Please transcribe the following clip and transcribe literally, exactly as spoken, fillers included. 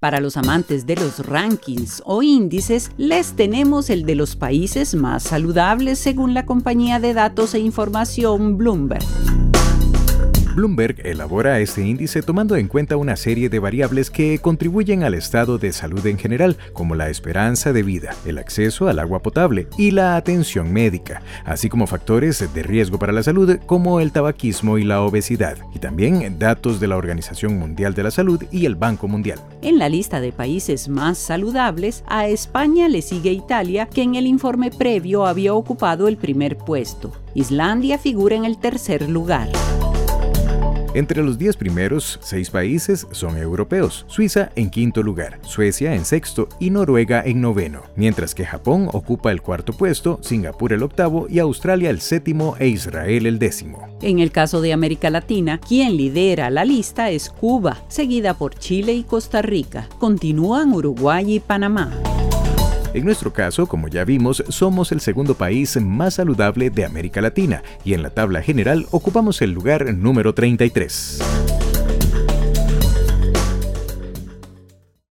Para los amantes de los rankings o índices, les tenemos el de los países más saludables según la compañía de datos e información Bloomberg. Bloomberg elabora este índice tomando en cuenta una serie de variables que contribuyen al estado de salud en general, como la esperanza de vida, el acceso al agua potable y la atención médica, así como factores de riesgo para la salud como el tabaquismo y la obesidad, y también datos de la Organización Mundial de la Salud y el Banco Mundial. En la lista de países más saludables, a España le sigue Italia, que en el informe previo había ocupado el primer puesto. Islandia figura en el tercer lugar. Entre los diez primeros, seis países son europeos, Suiza en quinto lugar, Suecia en sexto y Noruega en noveno, mientras que Japón ocupa el cuarto puesto, Singapur el octavo y Australia el séptimo e Israel el décimo. En el caso de América Latina, quien lidera la lista es Cuba, seguida por Chile y Costa Rica. Continúan Uruguay y Panamá. En nuestro caso, como ya vimos, somos el segundo país más saludable de América Latina y en la tabla general ocupamos el lugar número treinta y tres.